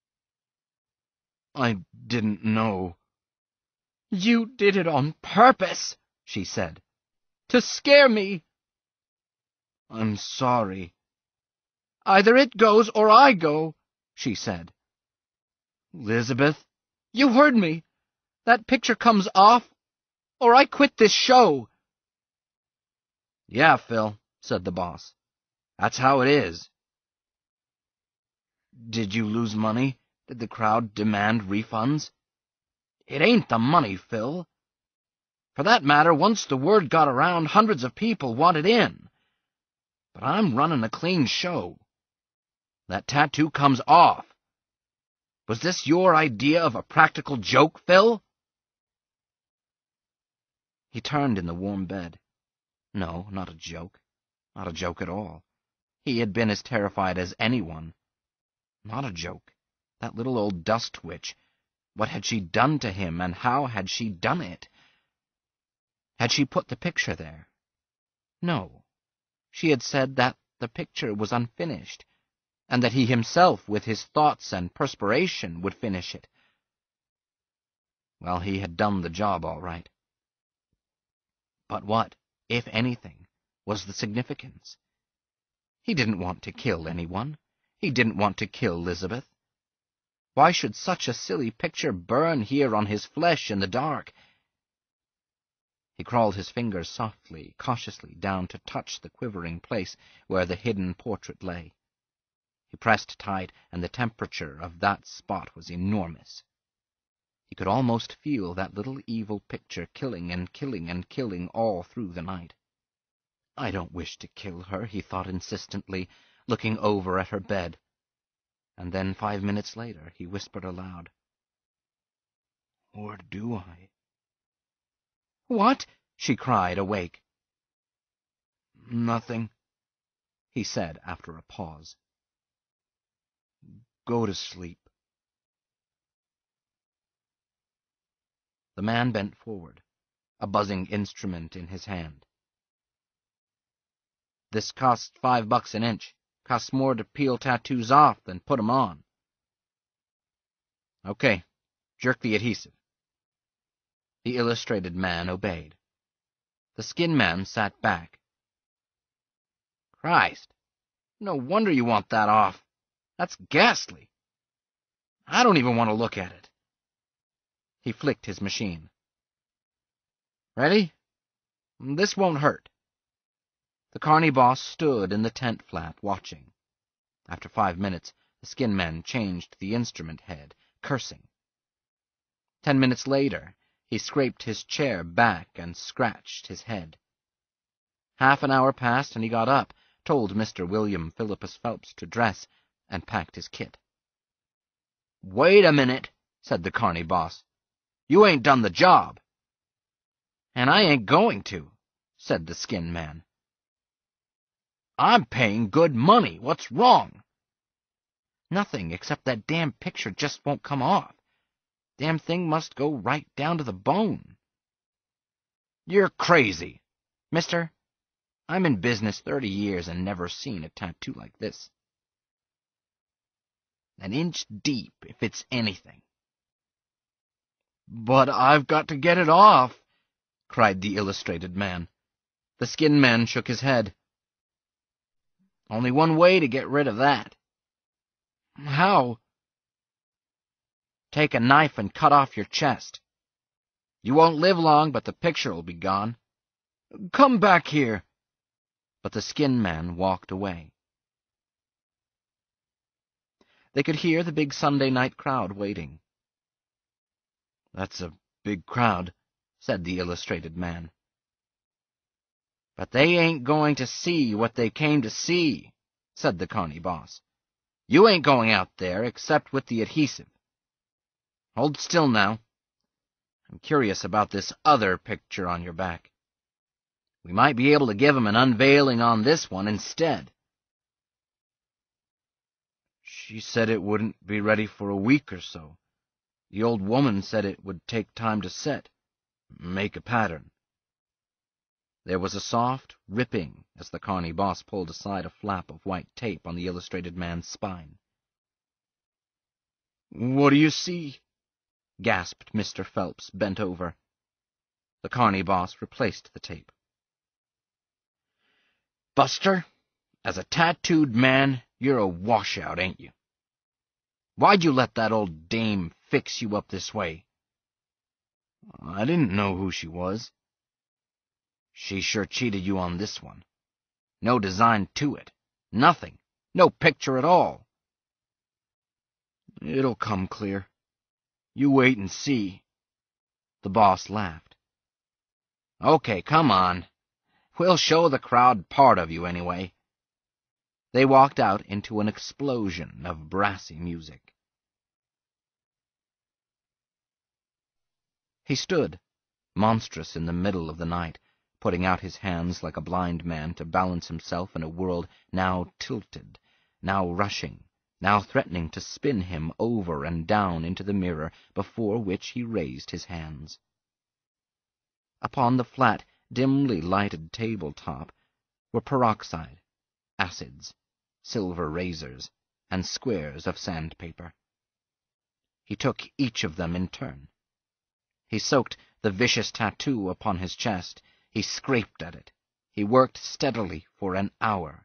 "I didn't know." "You did it on purpose," she said. "To scare me." "I'm sorry." "Either it goes or I go," she said. "Elizabeth." "You heard me. That picture comes off, or I quit this show." "Yeah, Phil," said the boss. "That's how it is." "Did you lose money? Did the crowd demand refunds?" "It ain't the money, Phil. For that matter, once the word got around, hundreds of people wanted in. But I'm running a clean show. That tattoo comes off." Was this your idea of a practical joke, Phil? He turned in the warm bed. No, not a joke. Not a joke at all. He had been as terrified as anyone. Not a joke. That little old dust witch. What had she done to him, and how had she done it? Had she put the picture there? No. She had said that the picture was unfinished, and that he himself, with his thoughts and perspiration, would finish it. Well, he had done the job all right. But what, if anything, was the significance? He didn't want to kill anyone. He didn't want to kill Elizabeth. Why should such a silly picture burn here on his flesh in the dark? He crawled his fingers softly, cautiously down to touch the quivering place where the hidden portrait lay. He pressed tight, and the temperature of that spot was enormous. He could almost feel that little evil picture killing and killing and killing all through the night. I don't wish to kill her, he thought insistently, looking over at her bed. And then, five minutes later, he whispered aloud, Or do I? What? She cried, awake. Nothing, he said after a pause. Go to sleep. The man bent forward, a buzzing instrument in his hand. This costs five bucks an inch. Costs more to peel tattoos off than put 'em on. Okay, jerk the adhesive. The illustrated man obeyed. The skin man sat back. Christ, no wonder you want that off. That's ghastly. I don't even want to look at it. He flicked his machine. Ready? This won't hurt. The carny boss stood in the tent flap, watching. After five minutes, the skin man changed the instrument head, cursing. Ten minutes later, he scraped his chair back and scratched his head. Half an hour passed, and he got up, told Mister William Philippus Phelps to dress, and packed his kit. Wait a minute, said the carny boss. You ain't done the job. And I ain't going to, said the skin man. I'm paying good money. What's wrong? Nothing, except that damn picture just won't come off. Damn thing must go right down to the bone. You're crazy. Mister, I'm in business thirty years and never seen a tattoo like this. An inch deep, if it's anything. But I've got to get it off, cried the illustrated man. The skin man shook his head. Only one way to get rid of that. How? Take a knife and cut off your chest. You won't live long, but the picture will be gone. Come back here. But the skin man walked away. They could hear the big Sunday night crowd waiting. That's a big crowd, said the illustrated man. But they ain't going to see what they came to see, said the carny boss. You ain't going out there except with the adhesive. Hold still now. I'm curious about this other picture on your back. We might be able to give 'em an unveiling on this one instead. She said it wouldn't be ready for a week or so. The old woman said it would take time to set, make a pattern. There was a soft ripping as the carny boss pulled aside a flap of white tape on the illustrated man's spine. What do you see? Gasped Mister Phelps, bent over. The carny boss replaced the tape. Buster, as a tattooed man, you're a washout, ain't you? Why'd you let that old dame fix you up this way? I didn't know who she was. She sure cheated you on this one. No design to it. Nothing. No picture at all. It'll come clear. You wait and see. The boss laughed. Okay, come on. We'll show the crowd part of you anyway. They walked out into an explosion of brassy music. He stood, monstrous in the middle of the night, putting out his hands like a blind man to balance himself in a world now tilted, now rushing, now threatening to spin him over and down into the mirror before which he raised his hands. Upon the flat, dimly lighted table-top were peroxide, acids, silver razors, and squares of sandpaper. He took each of them in turn. He soaked the vicious tattoo upon his chest. He scraped at it. He worked steadily for an hour.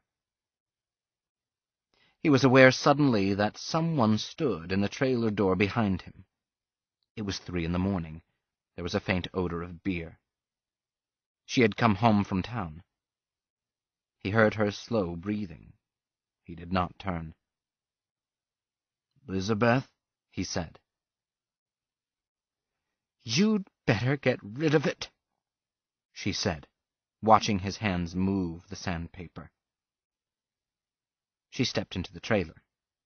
He was aware suddenly that someone stood in the trailer door behind him. It was three in the morning. There was a faint odor of beer. She had come home from town. He heard her slow breathing. He did not turn. "Lizabeth," he said. "You'd better get rid of it," she said, watching his hands move the sandpaper. She stepped into the trailer.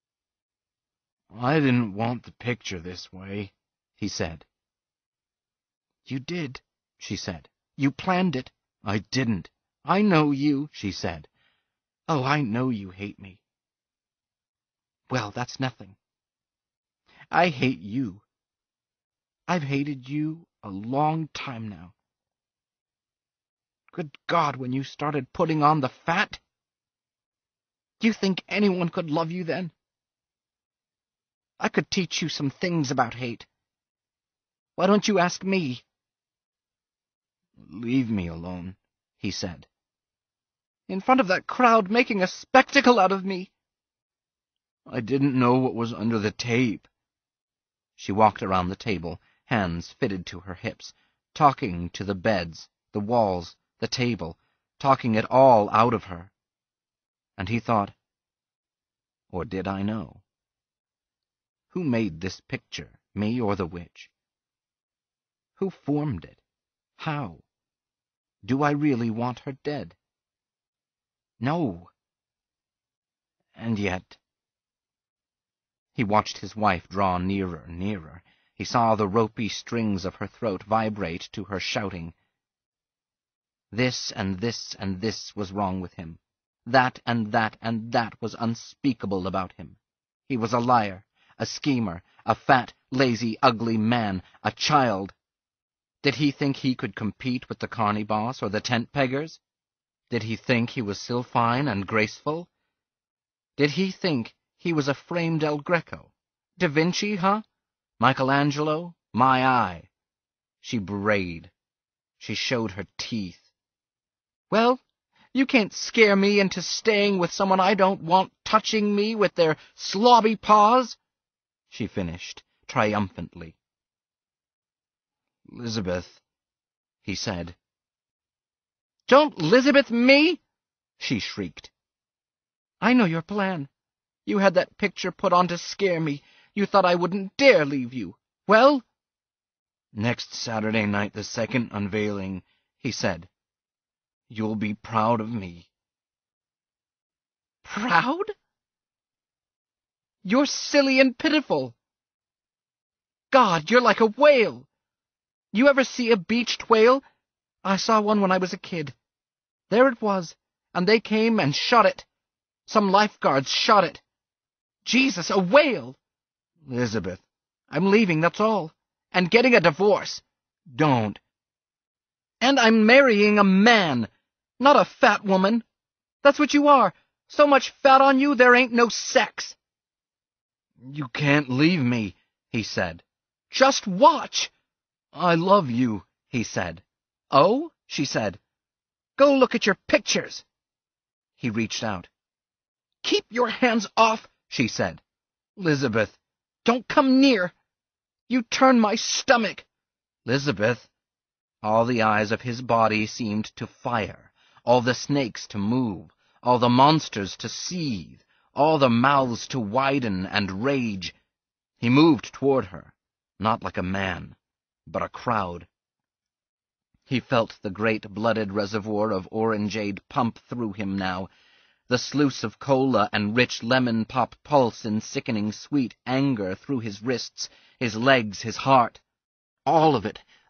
"I didn't want the picture this way," he said. "You did," she said. "You planned it." "I didn't." "I know you," she said. "Oh, I know you hate me." "Well, that's nothing. I hate you. I've hated you a long time now. Good God, when you started putting on the fat! Do you think anyone could love you then? I could teach you some things about hate. Why don't you ask me?" "Leave me alone," he said. "In front of that crowd making a spectacle out of me." "I didn't know what was under the tape." She walked around the table, hands fitted to her hips, talking to the beds, the walls, the table, talking it all out of her. And he thought, or did I know? Who made this picture, me or the witch? Who formed it? How? Do I really want her dead? No. And yet... He watched his wife draw nearer, nearer. He saw the ropey strings of her throat vibrate to her shouting. This and this and this was wrong with him. That and that and that was unspeakable about him. He was a liar, a schemer, a fat, lazy, ugly man, a child. Did he think he could compete with the carny boss or the tent-peggers? Did he think he was Sylphine and graceful? Did he think he was a framed El Greco? Da Vinci, huh? Michelangelo? My eye. She brayed. She showed her teeth. "Well, you can't scare me into staying with someone I don't want touching me with their slobby paws," she finished, triumphantly. "Lizabeth," he said. "Don't Lizabeth me!" she shrieked. "I know your plan. You had that picture put on to scare me. You thought I wouldn't dare leave you. Well?" "Next Saturday night, the second unveiling," he said. "You'll be proud of me." "Proud? You're silly and pitiful. God, you're like a whale. You ever see a beached whale? I saw one when I was a kid. There it was, and they came and shot it. Some lifeguards shot it. Jesus, a whale! Lizabeth, I'm leaving, that's all. And getting a divorce. Don't. And I'm marrying a man, not a fat woman. That's what you are. So much fat on you, there ain't no sex." "You can't leave me," he said. "Just watch." "I love you," he said. "Oh?" she said. "Go look at your pictures." He reached out. "Keep your hands off," she said. "Lizabeth, don't come near. You turn my stomach." "Lizabeth." All the eyes of his body seemed to fire, all the snakes to move, all the monsters to seethe, all the mouths to widen and rage. He moved toward her, not like a man, but a crowd. He felt the great blooded reservoir of orangeade pump through him now, the sluice of cola and rich lemon pop pulse in sickening sweet anger through his wrists, his legs, his heart. All of it,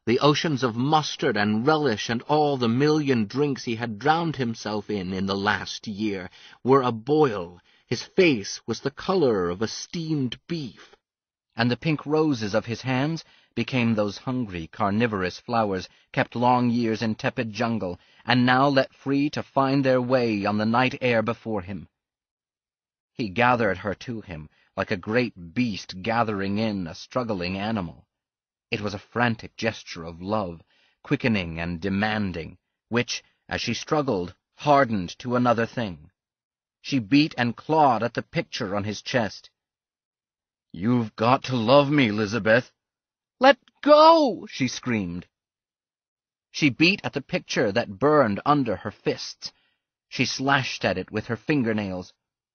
The oceans of mustard and relish and all the million drinks he had drowned himself in in the last year were a-boil. His face was the color of a steamed beef, and the pink roses of his hands became those hungry, carnivorous flowers kept long years in tepid jungle, and now let free to find their way on the night air before him. He gathered her to him, like a great beast gathering in a struggling animal. It was a frantic gesture of love, quickening and demanding, which, as she struggled, hardened to another thing. She beat and clawed at the picture on his chest. "You've got to love me, Elizabeth." "Let go!" she screamed. She beat at the picture that burned under her fists. She slashed at it with her fingernails.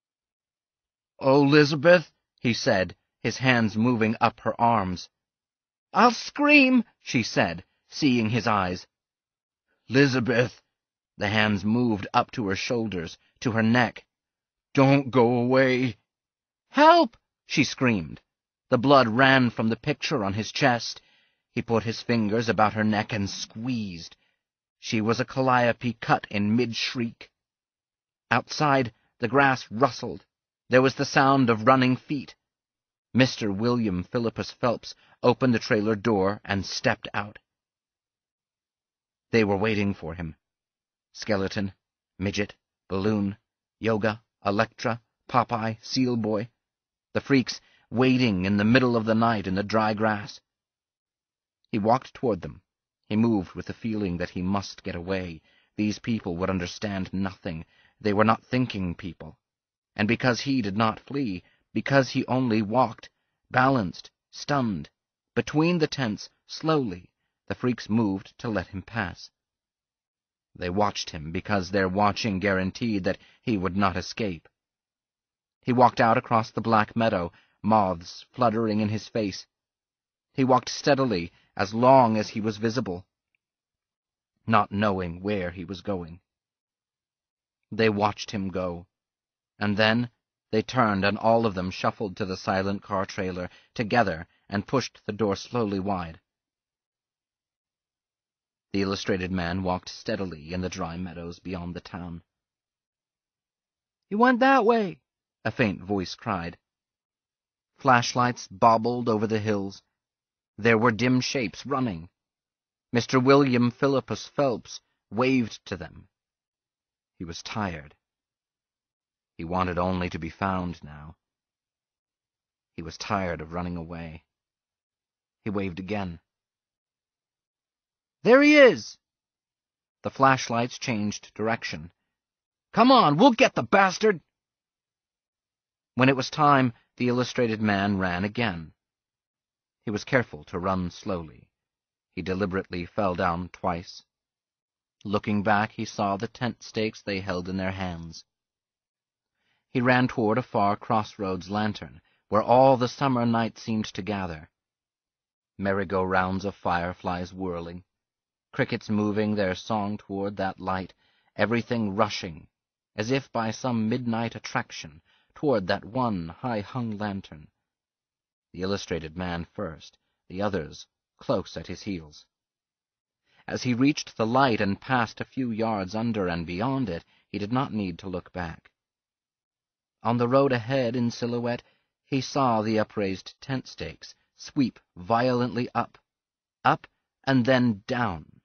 "Oh, Elizabeth," he said, his hands moving up her arms. "I'll scream," she said, seeing his eyes. "Elizabeth," the hands moved up to her shoulders, to her neck. "Don't go away." "Help!" she screamed. The blood ran from the picture on his chest. He put his fingers about her neck and squeezed. She was a calliope cut in mid-shriek. Outside, the grass rustled. There was the sound of running feet. Mister William Philippus Phelps opened the trailer door and stepped out. They were waiting for him. Skeleton, Midget, Balloon, Yoga, Electra, Popeye, Seal Boy. The freaks waiting in the middle of the night in the dry grass. He walked toward them. He moved with the feeling that he must get away. These people would understand nothing. They were not thinking people. And because he did not flee, because he only walked, balanced, stunned, between the tents, slowly, the freaks moved to let him pass. They watched him because their watching guaranteed that he would not escape. He walked out across the black meadow, moths fluttering in his face. He walked steadily as long as he was visible, not knowing where he was going. They watched him go, and then they turned and all of them shuffled to the silent car trailer together and pushed the door slowly wide. The Illustrated Man walked steadily in the dry meadows beyond the town. "He went that way," a faint voice cried. Flashlights bobbled over the hills. There were dim shapes running. Mister William Philippus Phelps waved to them. He was tired. He wanted only to be found now. He was tired of running away. He waved again. "There he is!" The flashlights changed direction. "Come on, we'll get the bastard!" When it was time, the Illustrated Man ran again. He was careful to run slowly. He deliberately fell down twice. Looking back, he saw the tent stakes they held in their hands. He ran toward a far crossroads lantern, where all the summer night seemed to gather. Merry-go-rounds of fireflies whirling, crickets moving their song toward that light, everything rushing, as if by some midnight attraction, toward that one high-hung lantern. The Illustrated Man first, the others close at his heels. As he reached the light and passed a few yards under and beyond it, he did not need to look back. On the road ahead, in silhouette, he saw the upraised tent stakes sweep violently up, up, and then down.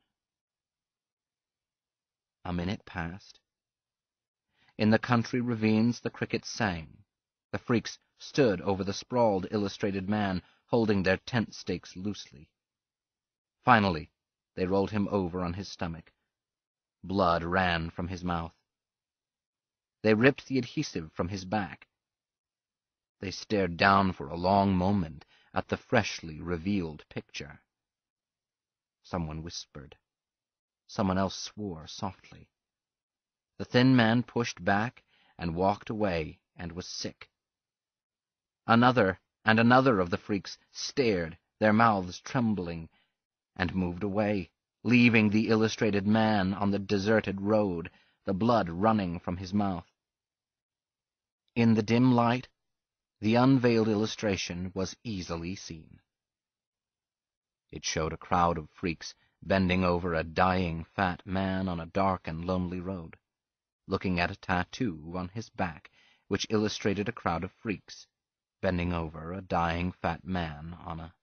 A minute passed. In the country ravines the crickets sang. The freaks stood over the sprawled Illustrated Man, holding their tent stakes loosely. Finally, they rolled him over on his stomach. Blood ran from his mouth. They ripped the adhesive from his back. They stared down for a long moment at the freshly revealed picture. Someone whispered. Someone else swore softly. The thin man pushed back and walked away and was sick. Another and another of the freaks stared, their mouths trembling, and moved away, leaving the Illustrated Man on the deserted road, the blood running from his mouth. In the dim light, the unveiled illustration was easily seen. It showed a crowd of freaks bending over a dying fat man on a dark and lonely road, looking at a tattoo on his back which illustrated a crowd of freaks bending over a dying fat man on a...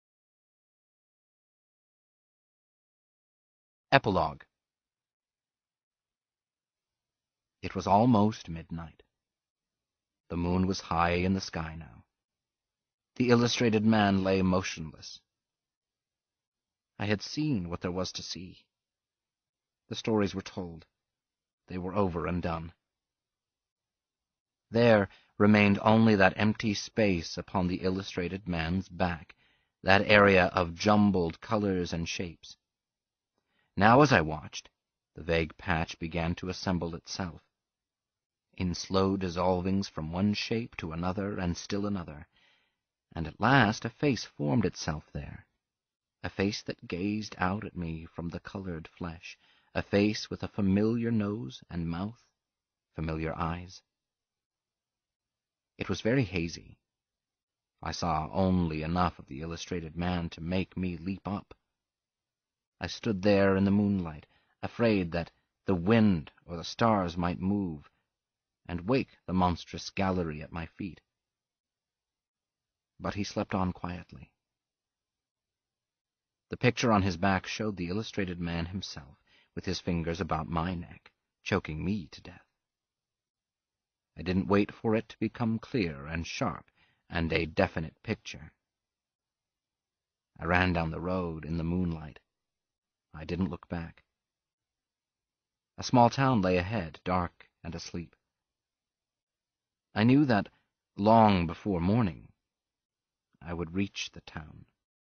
Epilogue. It was almost midnight. The moon was high in the sky now. The illustrated man lay motionless. I had seen what there was to see. The stories were told. They were over and done. There remained only that empty space upon the illustrated man's back, that area of jumbled colors and shapes. Now, as I watched, the vague patch began to assemble itself, in slow dissolvings from one shape to another and still another, and at last a face formed itself there, a face that gazed out at me from the colored flesh, a face with a familiar nose and mouth, familiar eyes. It was very hazy. I saw only enough of the illustrated man to make me leap up. I stood there in the moonlight, afraid that the wind or the stars might move and wake the monstrous gallery at my feet. But he slept on quietly. The picture on his back showed the illustrated man himself, with his fingers about my neck, choking me to death. I didn't wait for it to become clear and sharp and a definite picture. I ran down the road in the moonlight. I didn't look back. A small town lay ahead, dark and asleep. I knew that long before morning I would reach the town.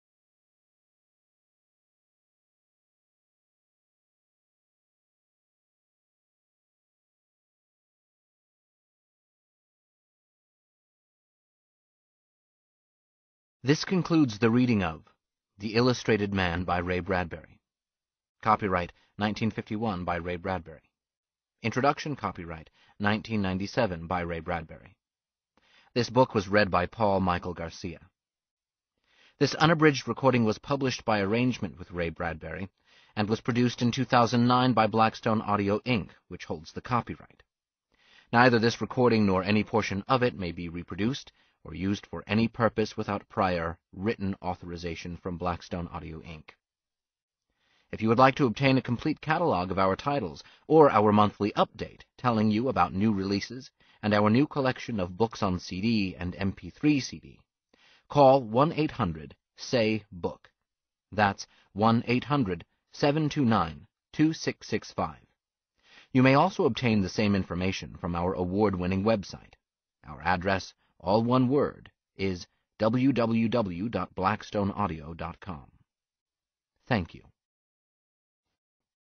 This concludes the reading of The Illustrated Man by Ray Bradbury. Copyright nineteen fifty-one by Ray Bradbury. Introduction copyright nineteen ninety-seven by Ray Bradbury. This book was read by Paul Michael Garcia. This unabridged recording was published by arrangement with Ray Bradbury and was produced in two thousand nine by Blackstone Audio, Incorporated, which holds the copyright. Neither this recording nor any portion of it may be reproduced or used for any purpose without prior written authorization from Blackstone Audio, Incorporated. If you would like to obtain a complete catalog of our titles or our monthly update telling you about new releases and our new collection of books on C D and M P three C D, call one eight hundred S A Y book. That's one eight hundred seven two nine two six six five. You may also obtain the same information from our award-winning website. Our address, all one word, is w w w dot blackstone audio dot com. Thank you.